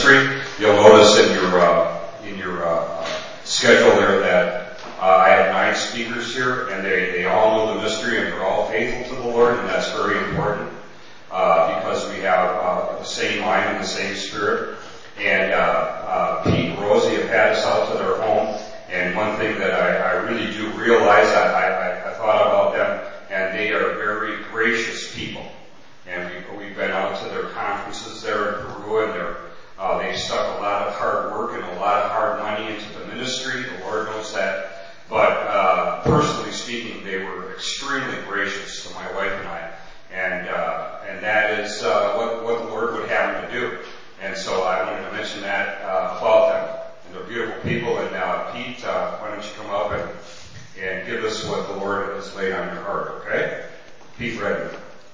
ministry. You'll notice in your schedule there that I have 9 speakers here, and they all know the mystery and they're all faithful to the Lord, and that's very important because we have the same mind and the same spirit. And Pete and Rosie have had us out to their home, and one thing that I really do realize, I thought about them, and they are very gracious people. And we've been out to their conferences there in Peru, and they've stuck a lot of hard work and a lot of hard money into the ministry. The Lord knows that. But personally speaking, they were extremely gracious to my wife and I, and that is what the Lord would have them to do. And so I wanted to mention that about them. And they're beautiful people. And Pete, why don't you come up and give us what the Lord has laid on your heart, okay? Pete Redmond.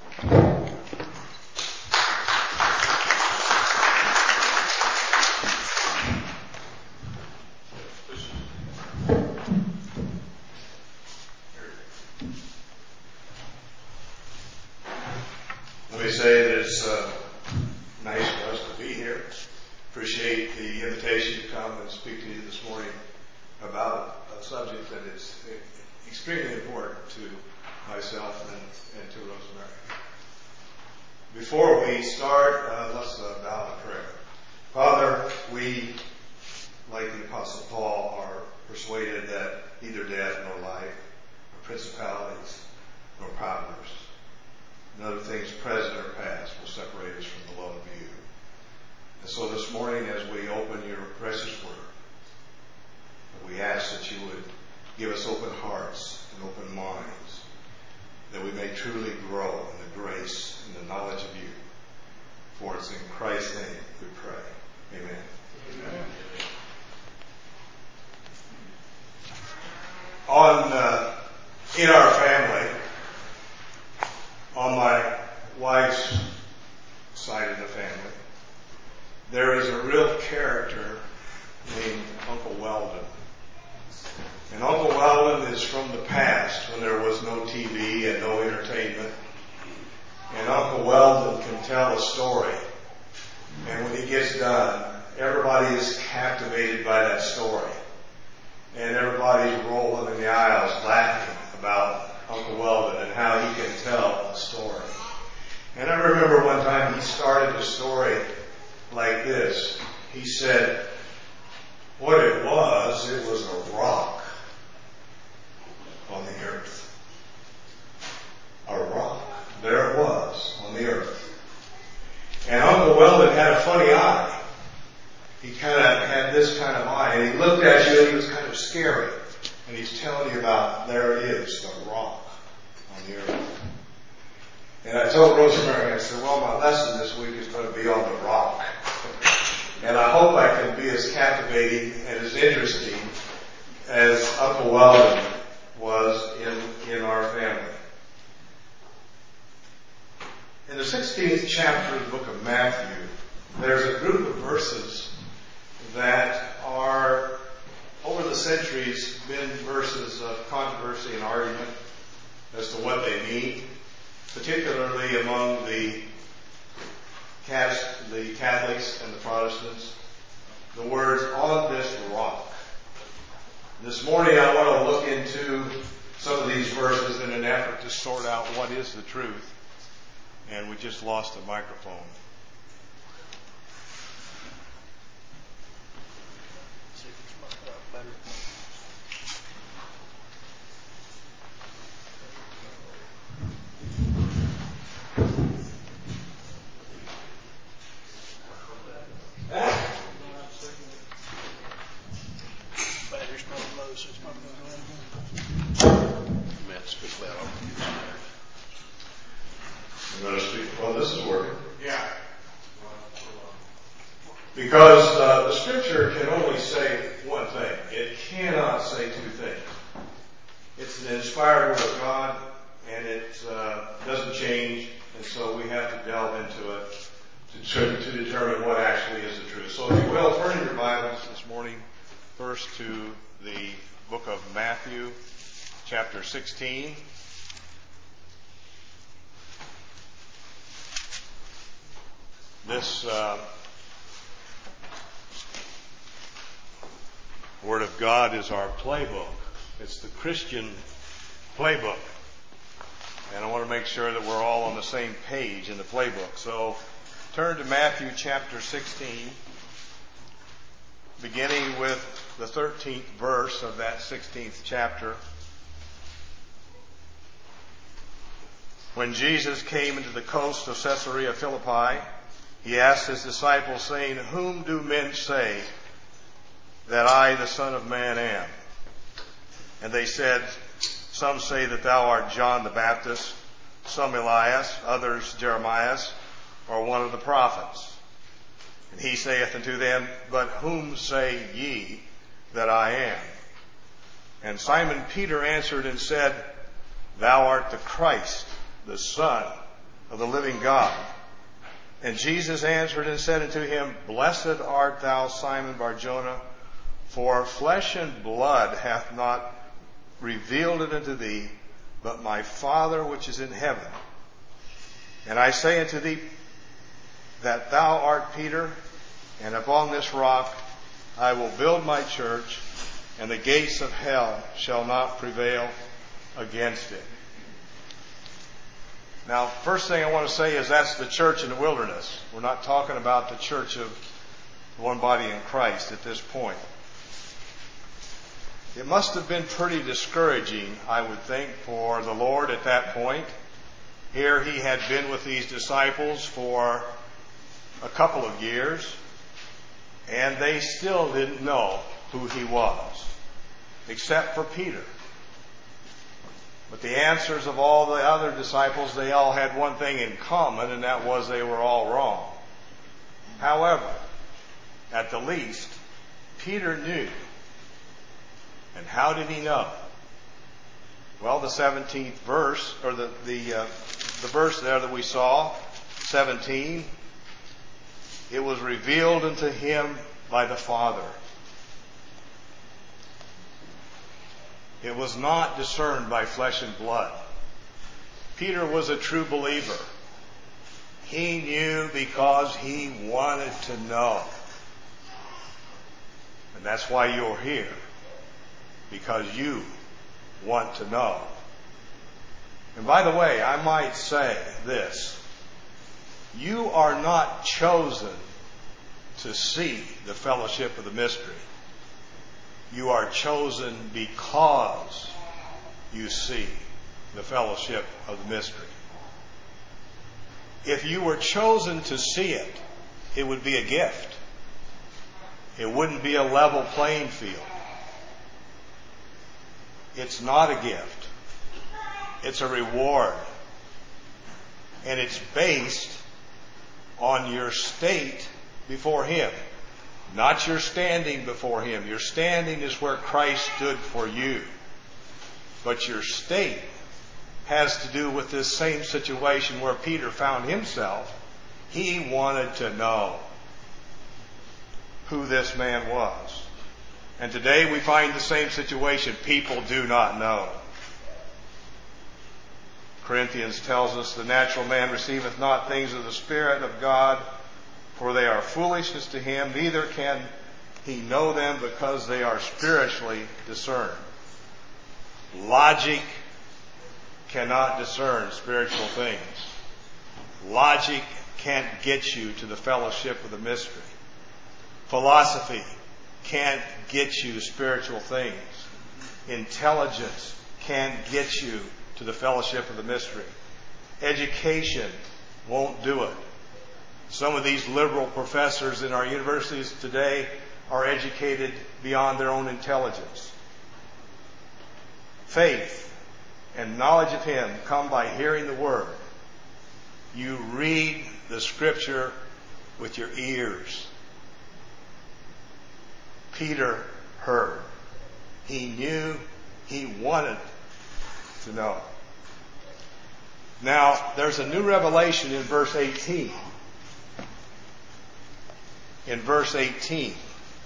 Let me say that it's nice for us to be here. Appreciate the invitation to come and speak to you this morning about a subject that is extremely important to myself and to Rosemary. Before we start, let's bow in prayer. Father, we, like the Apostle Paul, are persuaded that neither death nor life, nor principalities, nor powers, and other things present or past will separate us from the love of you. And so this morning, as we open your precious word, we ask that you would give us open hearts and open minds, that we may truly grow in the grace and the knowledge of you. For it's in Christ's name we pray. Amen. Amen. In our family, on my wife's side of the family, there is a real character named Uncle Weldon. And Uncle Weldon is from the past when there was no TV and no entertainment. And Uncle Weldon can tell a story. And when he gets done, everybody is captivated by that story. And everybody's rolling in the aisles laughing about Uncle Weldon and how he can tell a story. And I remember one time he started a story like this. He said, what it was a rock on the earth. A rock. There it was on the earth. And Uncle Weldon had a funny eye. He kind of had this kind of eye. And he looked at you and he was kind of scary. And he's telling you about, there it is, the rock on the earth. And I told Rosemary, I said, well, my lesson this week is going to be on the rock. And I hope I can be as captivating and as interesting as Uncle Weldon was in our family. In the 16th chapter of the book of Matthew, there's a group of verses that are, over the centuries, been verses of controversy and argument as to what they mean, particularly among the Catholics and the Protestants. The words, on this rock. This morning I want to look into some of these verses in an effort to sort out what is the truth. And we just lost the microphone. See if it's better. Battery's probably low, so it's probably going to run. I'm going to speak. Well, this is working. Yeah. Because the Scripture can only say one thing. It cannot say two things. It's an inspired Word of God, and it doesn't change, and so we have to delve into it to determine what actually is the truth. So if you will, turn in your Bibles this morning first to the book of Matthew, chapter 16. This The Word of God is our playbook. It's the Christian playbook. And I want to make sure that we're all on the same page in the playbook. So turn to Matthew chapter 16, beginning with the 13th verse of that 16th chapter. When Jesus came into the coast of Caesarea Philippi, he asked his disciples, saying, "Whom do men say that I, the Son of Man, am?" And they said, "Some say that thou art John the Baptist, some Elias, others Jeremiah, or one of the prophets." And he saith unto them, "But whom say ye that I am?" And Simon Peter answered and said, "Thou art the Christ, the Son of the living God." And Jesus answered and said unto him, "Blessed art thou, Simon Bar-Jonah, for flesh and blood hath not revealed it unto thee, but my Father which is in heaven. And I say unto thee that thou art Peter, and upon this rock I will build my church, and the gates of hell shall not prevail against it." Now, first thing I want to say is that's the church in the wilderness. We're not talking about the church of one body in Christ at this point. It must have been pretty discouraging, I would think, for the Lord at that point. Here he had been with these disciples for a couple of years, and they still didn't know who he was, except for Peter. But the answers of all the other disciples, they all had one thing in common, and that was they were all wrong. However, at the least, Peter knew. And how did he know? Well, the 17th verse, or the verse there that we saw, 17, it was revealed unto him by the Father. It was not discerned by flesh and blood. Peter was a true believer. He knew because he wanted to know. And that's why you're here. Because you want to know. And by the way, I might say this. You are not chosen to see the fellowship of the mystery. You are chosen because you see the fellowship of the mystery. If you were chosen to see it, it would be a gift. It wouldn't be a level playing field. It's not a gift. It's a reward. And it's based on your state before Him. Not your standing before Him. Your standing is where Christ stood for you. But your state has to do with this same situation where Peter found himself. He wanted to know who this man was. And today we find the same situation. People do not know. Corinthians tells us the natural man receiveth not things of the Spirit of God, for they are foolishness to him, neither can he know them because they are spiritually discerned. Logic cannot discern spiritual things. Logic can't get you to the fellowship of the mystery. Philosophy can't get you to spiritual things. Intelligence can't get you to the fellowship of the mystery. Education won't do it. Some of these liberal professors in our universities today are educated beyond their own intelligence. Faith and knowledge of Him come by hearing the Word. You read the Scripture with your ears. Peter heard. He knew. He wanted to know. Now, there's a new revelation in verse 18. In verse 18.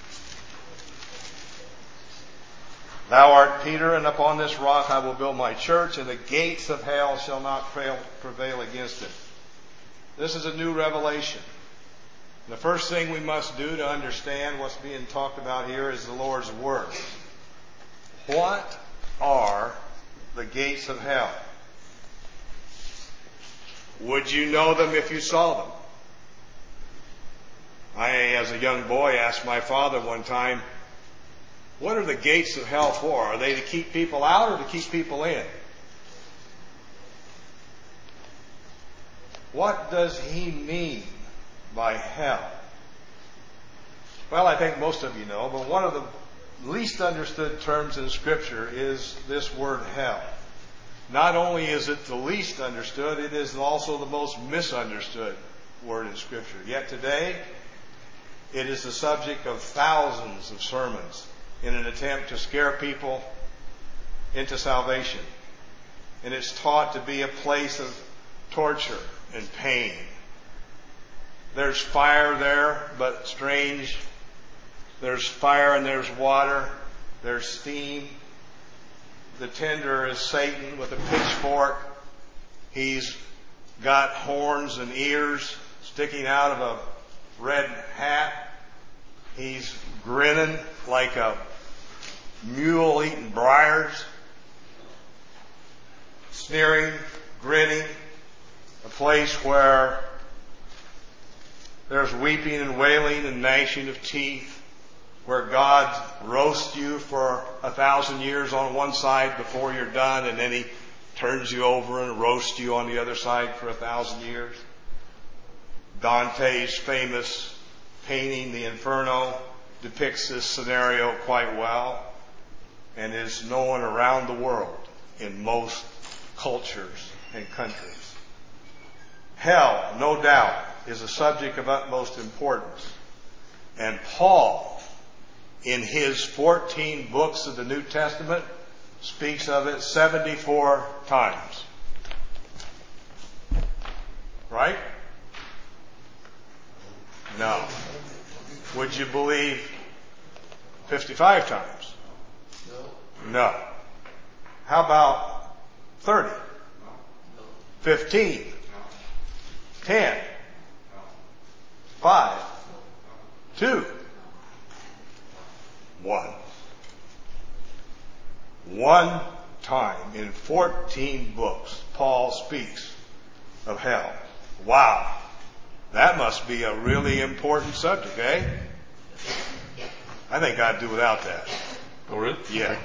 Thou art Peter, and upon this rock I will build my church, and the gates of hell shall not prevail against it. This is a new revelation. The first thing we must do to understand what's being talked about here is the Lord's Word. What are the gates of hell? Would you know them if you saw them? I, as a young boy, asked my father one time, what are the gates of hell for? Are they to keep people out or to keep people in? What does he mean by hell? Well, I think most of you know, but one of the least understood terms in Scripture is this word hell. Not only is it the least understood, it is also the most misunderstood word in Scripture. Yet today, it is the subject of thousands of sermons in an attempt to scare people into salvation. And it's taught to be a place of torture and pain. There's fire there, but strange. There's fire and there's water. There's steam. The tender is Satan with a pitchfork. He's got horns and ears sticking out of a red hat. He's grinning like a mule eating briars. Sneering, grinning. A place where there's weeping and wailing and gnashing of teeth. Where God roasts you for 1,000 years on one side before you're done, and then He turns you over and roasts you on the other side for 1,000 years. Dante's famous painting, The Inferno, depicts this scenario quite well and is known around the world in most cultures and countries. Hell, no doubt, is a subject of utmost importance. And Paul, in his 14 books of the New Testament, speaks of it 74 times. Right? No. Would you believe 55 times? No. How about 30? 15? 10? 5? 2? 1. One time in 14 books, Paul speaks of hell. Wow. That must be a really important subject, eh? I think I'd do without that. Oh, really? Yeah.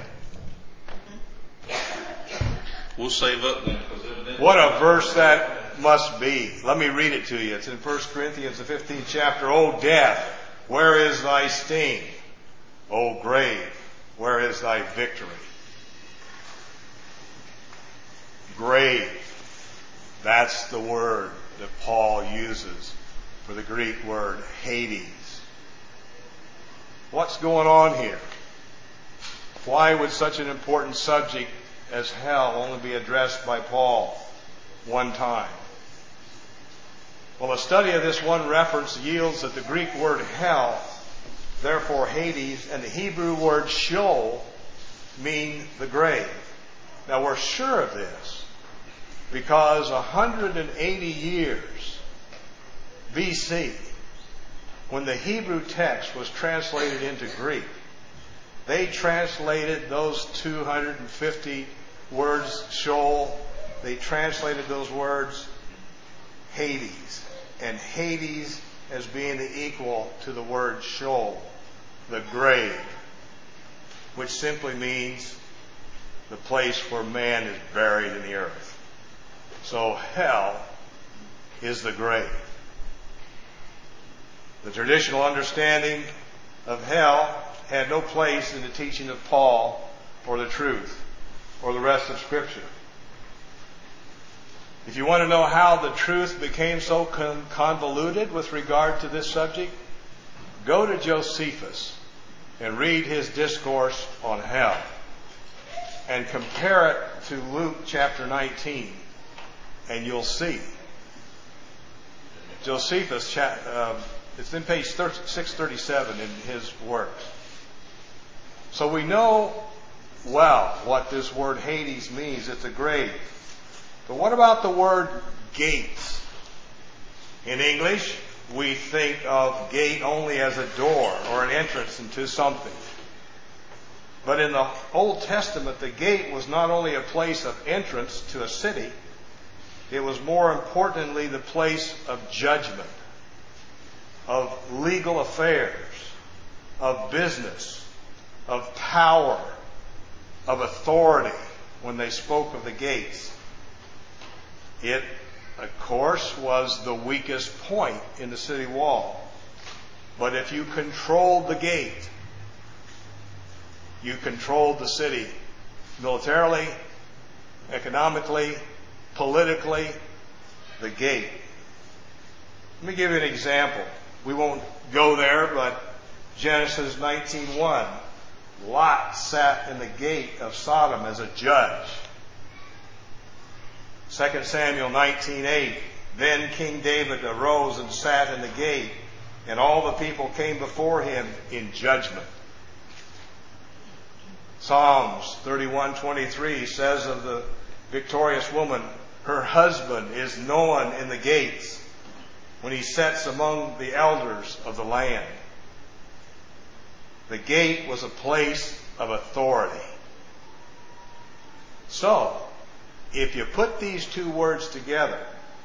We'll save up then. What a verse that must be. Let me read it to you. It's in 1 Corinthians, the 15th chapter. O death, where is thy sting? O grave, where is thy victory? Grave. That's the word that Paul uses for the Greek word Hades. What's going on here? Why would such an important subject as hell only be addressed by Paul one time? Well, a study of this one reference yields that the Greek word hell, therefore Hades, and the Hebrew word Sheol mean the grave. Now we're sure of this because 180 years BC, when the Hebrew text was translated into Greek, they translated those 250 words, Sheol, they translated those words Hades. And Hades as being the equal to the word Sheol, the grave, which simply means the place where man is buried in the earth. So hell is the grave. The traditional understanding of hell had no place in the teaching of Paul or the truth or the rest of Scripture. If you want to know how the truth became so convoluted with regard to this subject, go to Josephus and read his discourse on hell and compare it to Luke chapter 19 and you'll see. Josephus, it's in page 637 in his works. So we know well what this word Hades means. It's a grave. But what about the word gates? In English, we think of gate only as a door or an entrance into something. But in the Old Testament, the gate was not only a place of entrance to a city, it was more importantly the place of judgment, of legal affairs, of business, of power, of authority when they spoke of the gates. It, of course, was the weakest point in the city wall. But if you controlled the gate, you controlled the city militarily, economically, politically, the gate. Let me give you an example. We won't go there, but Genesis 19:1. Lot sat in the gate of Sodom as a judge. 2 Samuel 19:8. Then King David arose and sat in the gate, and all the people came before him in judgment. Psalms 31:23 says of the victorious woman, her husband is known in the gates when he sits among the elders of the land. The gate was a place of authority. So, if you put these two words together,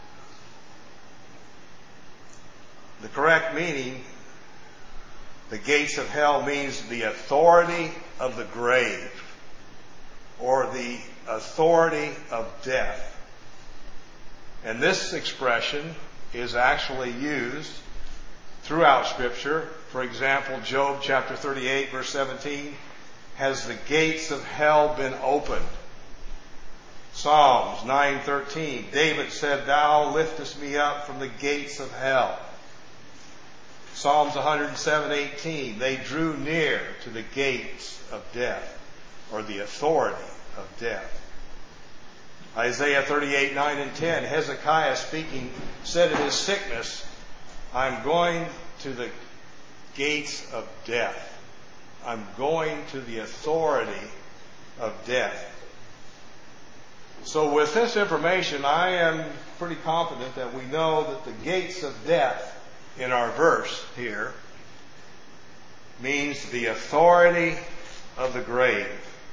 the correct meaning, the gates of hell, means the authority of the grave or the authority of death. And this expression is actually used throughout Scripture. For example, Job chapter 38 verse 17, has the gates of hell been opened? Psalms 9:13, David said, thou liftest me up from the gates of hell. Psalms 107:18, they drew near to the gates of death, or the authority of death. Isaiah 38:9 and 10, Hezekiah speaking said in his sickness, I'm going to the gates of death. I'm going to the authority of death. So with this information, I am pretty confident that we know that the gates of death in our verse here means the authority of the grave.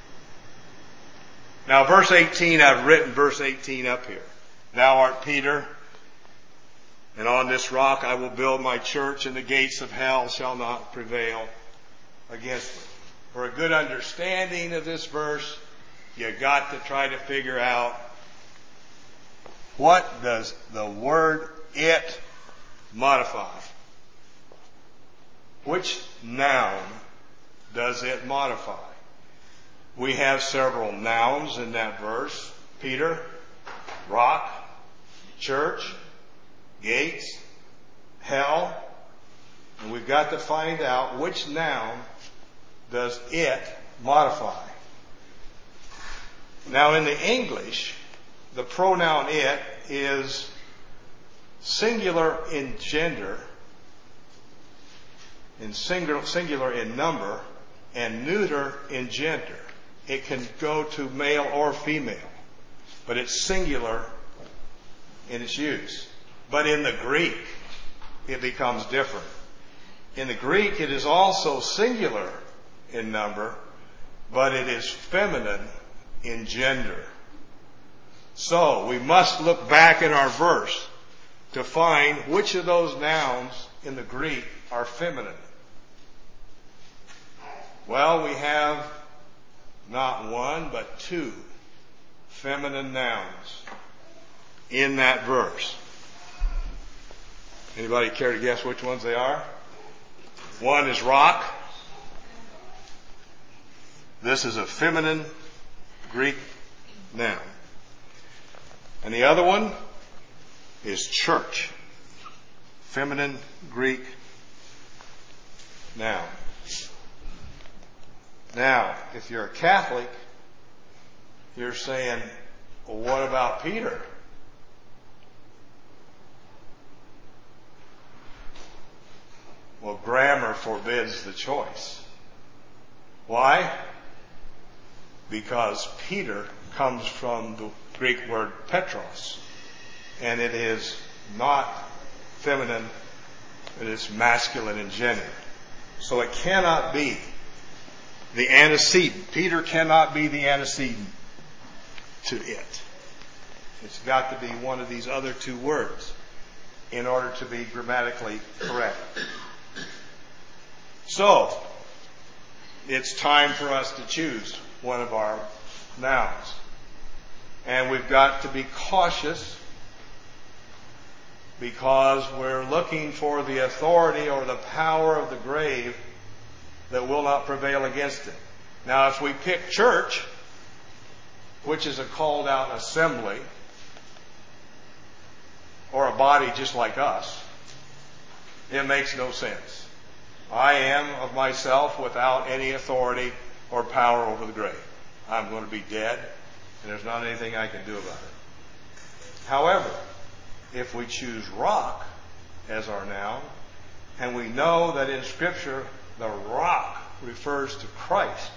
Now verse 18, I've written verse 18 up here. Thou art Peter, and on this rock I will build my church, and the gates of hell shall not prevail against it. For a good understanding of this verse, you got to try to figure out, what does the word it modify? Which noun does it modify? We have several nouns in that verse. Peter, rock, church, gates, hell. And we've got to find out which noun does it modify. Now in the English, the pronoun it is singular in gender, in singular in number, and neuter in gender. It can go to male or female, but it's singular in its use. But in the Greek, it becomes different. In the Greek, it is also singular in number, but it is feminine in gender. So we must look back in our verse to find which of those nouns in the Greek are feminine. Well, we have not one, but two feminine nouns in that verse. Anybody care to guess which ones they are? One is rock. This is a feminine Greek noun. And the other one is church. Feminine Greek noun. Now, if you're a Catholic, you're saying, well, what about Peter? Well, grammar forbids the choice. Why? Because Peter comes from the Greek word Petros, and it is not feminine that it's masculine and gender. So it cannot be the antecedent. Peter cannot be the antecedent to it. It's got to be one of these other two words in order to be grammatically correct. So, it's time for us to choose one of our nouns. And we've got to be cautious because we're looking for the authority or the power of the grave that will not prevail against it. Now, if we pick church, which is a called out assembly, or a body just like us, it makes no sense. I am of myself without any authority or power over the grave. I'm going to be dead, and there's not anything I can do about it. However, if we choose rock as our noun, and we know that in Scripture the rock refers to Christ.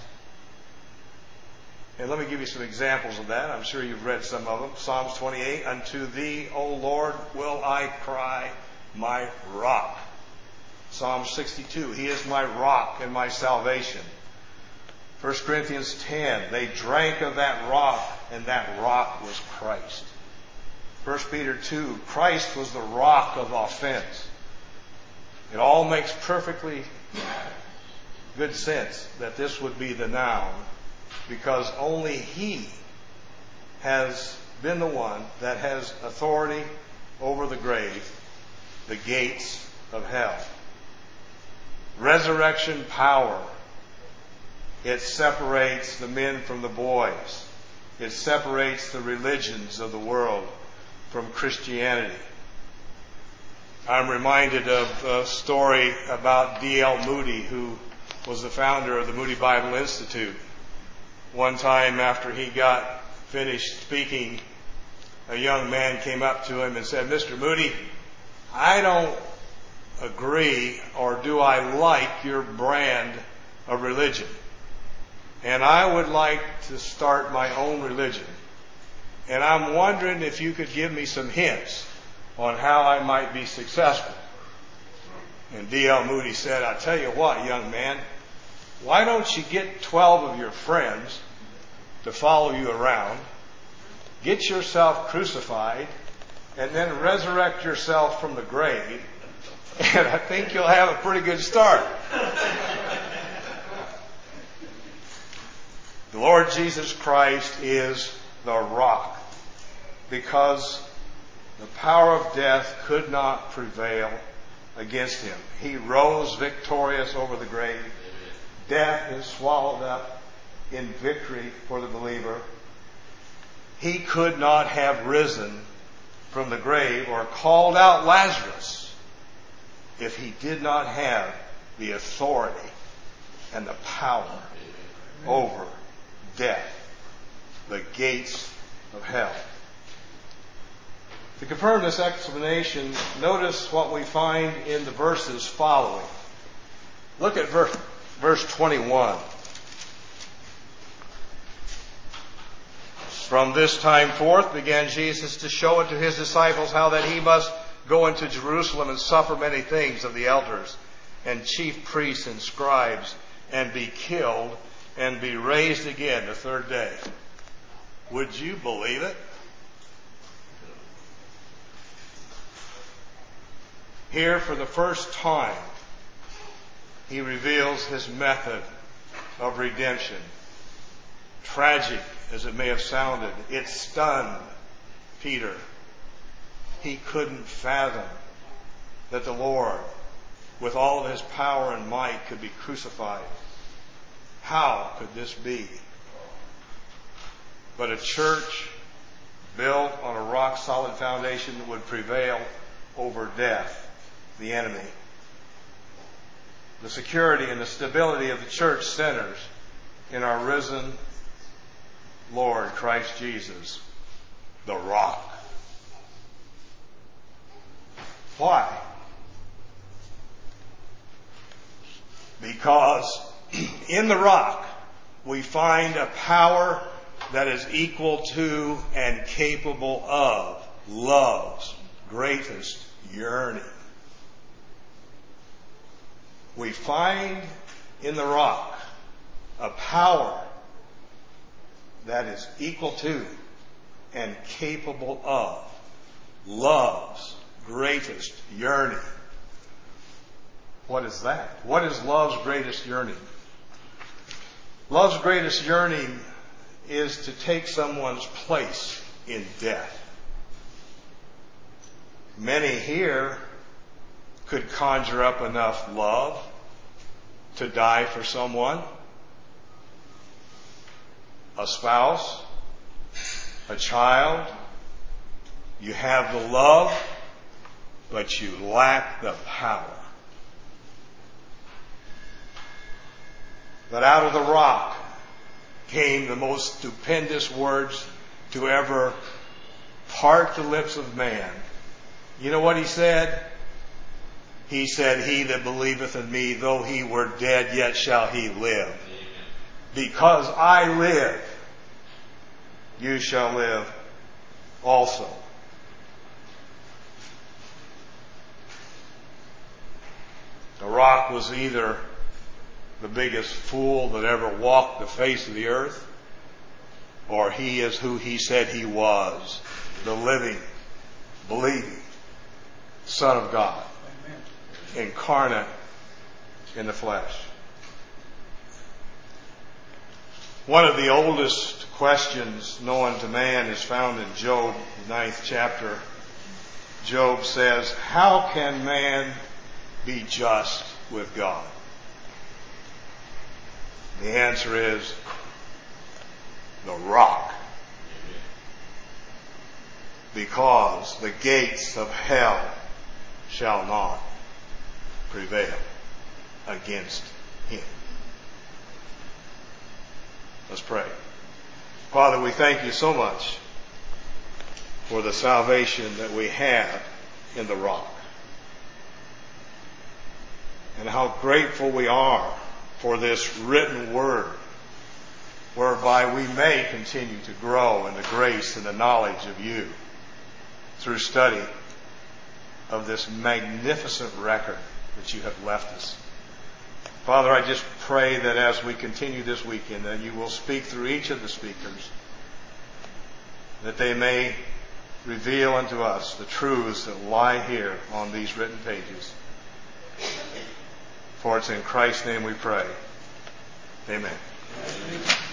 And let me give you some examples of that. I'm sure you've read some of them. Psalms 28, unto thee, O Lord, will I cry, my rock. Psalm 62, he is my rock and my salvation. 1 Corinthians 10, they drank of that rock, and that rock was Christ. 1 Peter 2, Christ was the rock of offense. It all makes perfectly good sense that this would be the noun, because only He has been the one that has authority over the grave, the gates of hell. Resurrection power. It separates the men from the boys. It separates the religions of the world from Christianity. I'm reminded of a story about D.L. Moody, who was the founder of the Moody Bible Institute. One time after he got finished speaking, a young man came up to him and said, Mr. Moody, I don't agree or do I like your brand of religion. And I would like to start my own religion. And I'm wondering if you could give me some hints on how I might be successful. And D.L. Moody said, I'll tell you what, young man, why don't you get 12 of your friends to follow you around, get yourself crucified, and then resurrect yourself from the grave, and I think you'll have a pretty good start. The Lord Jesus Christ is the rock, because the power of death could not prevail against him. He rose victorious over the grave. Death is swallowed up in victory for the believer. He could not have risen from the grave or called out Lazarus if he did not have the authority and the power over death, the gates of hell. To confirm this explanation, notice what we find in the verses following. Look at verse 21. From this time forth began Jesus to show unto his disciples how that he must go into Jerusalem and suffer many things of the elders and chief priests and scribes, and be killed and be raised again the third day. Would you believe it? Here, for the first time, he reveals his method of redemption. Tragic as it may have sounded, it stunned Peter. He couldn't fathom that the Lord, with all of his power and might, could be crucified. How could this be? But a church built on a rock-solid foundation would prevail over death, the enemy. The security and the stability of the church centers in our risen Lord Christ Jesus, the rock. Why? Because in the rock we find a power that is equal to and capable of love's greatest yearning. we find in the rock a power that is equal to and capable of love's greatest yearning. What is that? What is love's greatest yearning? Love's greatest yearning is to take someone's place in death. Many here could conjure up enough love to die for someone, a spouse, a child. You have the love, but you lack the power. But out of the rock came the most stupendous words to ever part the lips of man. You know what he said? He said, "He that believeth in me, though he were dead, yet shall he live. Because I live, you shall live also." The rock was either the biggest fool that ever walked the face of the earth, or he is who he said he was, the living, believing Son of God, incarnate in the flesh. One of the oldest questions known to man is found in Job, the 9th chapter. Job says, "How can man be just with God?" The answer is the rock. Because the gates of hell shall not prevail against him. Let's pray. Father, we thank you so much for the salvation that we have in the rock. And how grateful we are for this written word, whereby we may continue to grow in the grace and the knowledge of you through study of this magnificent record that you have left us. Father, I just pray that as we continue this weekend, that you will speak through each of the speakers, that they may reveal unto us the truths that lie here on these written pages. For it's in Christ's name we pray. Amen.